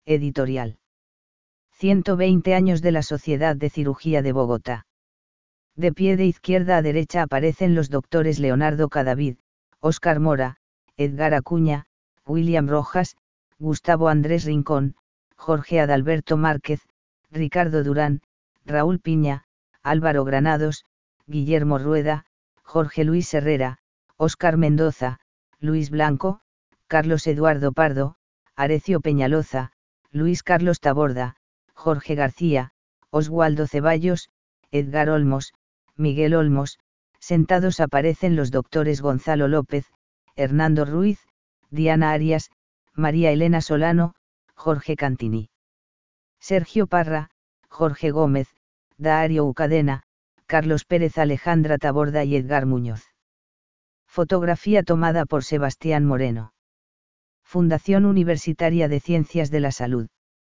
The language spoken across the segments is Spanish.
Editorial. 120 años de la Sociedad de Cirugía de Bogotá. De pie de izquierda a derecha aparecen los doctores Leonardo Cadavid, Óscar Mora, Edgar Acuña, William Rojas, Gustavo Andrés Rincón, Jorge Adalberto Márquez, Ricardo Durán, Raúl Piña, Álvaro Granados, Guillermo Rueda, Jorge Luis Herrera, Óscar Mendoza, Luis Blanco, Carlos Eduardo Pardo, Arecio Peñaloza, Luis Carlos Taborda, Jorge García, Oswaldo Ceballos, Edgar Olmos, Miguel Olmos. Sentados aparecen los doctores Gonzalo López, Hernando Ruiz, Diana Arias, María Elena Solano, Jorge Cantini. Sergio Parra, Jorge Gómez, Dario Ucadena, Carlos Pérez, Alejandra Taborda y Edgar Muñoz. Fotografía tomada por Sebastián Moreno. Fundación Universitaria de Ciencias de la Salud.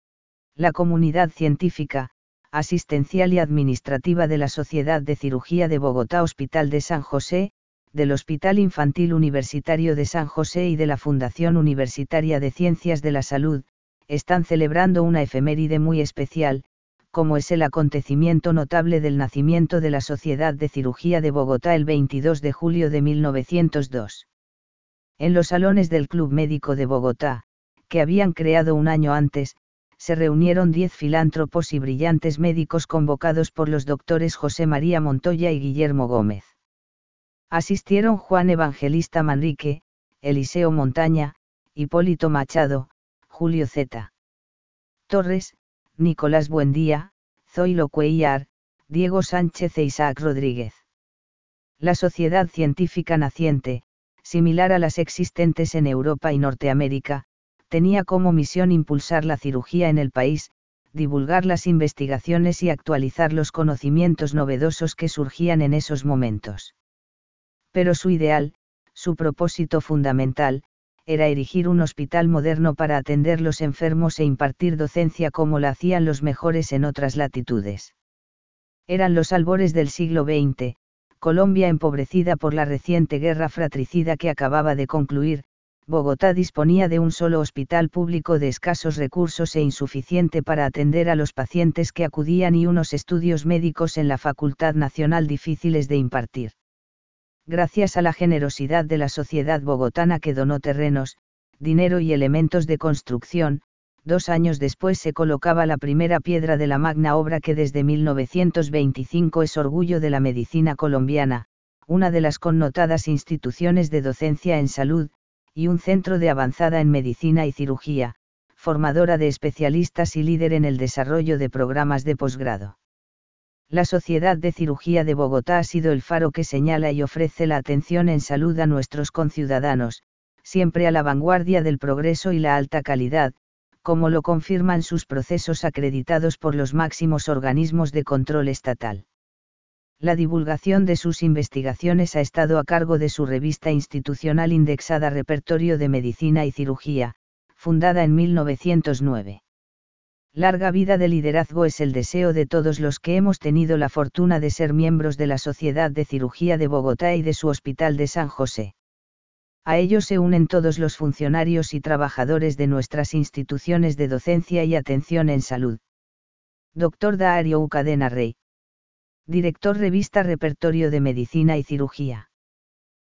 La comunidad científica, asistencial y administrativa de la Sociedad de Cirugía de Bogotá, Hospital de San José, del Hospital Infantil Universitario de San José y de la Fundación Universitaria de Ciencias de la Salud, están celebrando una efeméride muy especial, como es el acontecimiento notable del nacimiento de la Sociedad de Cirugía de Bogotá el 22 de julio de 1902. En los salones del Club Médico de Bogotá, que habían creado un año antes, se reunieron 10 filántropos y brillantes médicos convocados por los doctores José María Montoya y Guillermo Gómez. Asistieron Juan Evangelista Manrique, Eliseo Montaña, Hipólito Machado, Julio Z. Torres, Nicolás Buendía, Zoilo Cuellar, Diego Sánchez e Isaac Rodríguez. La sociedad científica naciente, similar a las existentes en Europa y Norteamérica, tenía como misión impulsar la cirugía en el país, divulgar las investigaciones y actualizar los conocimientos novedosos que surgían en esos momentos. Pero su ideal, su propósito fundamental, era erigir un hospital moderno para atender los enfermos e impartir docencia como la hacían los mejores en otras latitudes. Eran los albores del siglo XX, Colombia empobrecida por la reciente guerra fratricida que acababa de concluir. Bogotá disponía de un solo hospital público de escasos recursos e insuficiente para atender a los pacientes que acudían y unos estudios médicos en la Facultad Nacional difíciles de impartir. Gracias a la generosidad de la sociedad bogotana que donó terrenos, dinero y elementos de construcción, 2 años después se colocaba la primera piedra de la magna obra que desde 1925 es orgullo de la medicina colombiana, una de las connotadas instituciones de docencia en salud, y un centro de avanzada en medicina y cirugía, formadora de especialistas y líder en el desarrollo de programas de posgrado. La Sociedad de Cirugía de Bogotá ha sido el faro que señala y ofrece la atención en salud a nuestros conciudadanos, siempre a la vanguardia del progreso y la alta calidad, como lo confirman sus procesos acreditados por los máximos organismos de control estatal. La divulgación de sus investigaciones ha estado a cargo de su revista institucional indexada Repertorio de Medicina y Cirugía, fundada en 1909. Larga vida de liderazgo es el deseo de todos los que hemos tenido la fortuna de ser miembros de la Sociedad de Cirugía de Bogotá y de su Hospital de San José. A ellos se unen todos los funcionarios y trabajadores de nuestras instituciones de docencia y atención en salud. Dr. Dario Ucadena Rey. Director Revista Repertorio de Medicina y Cirugía.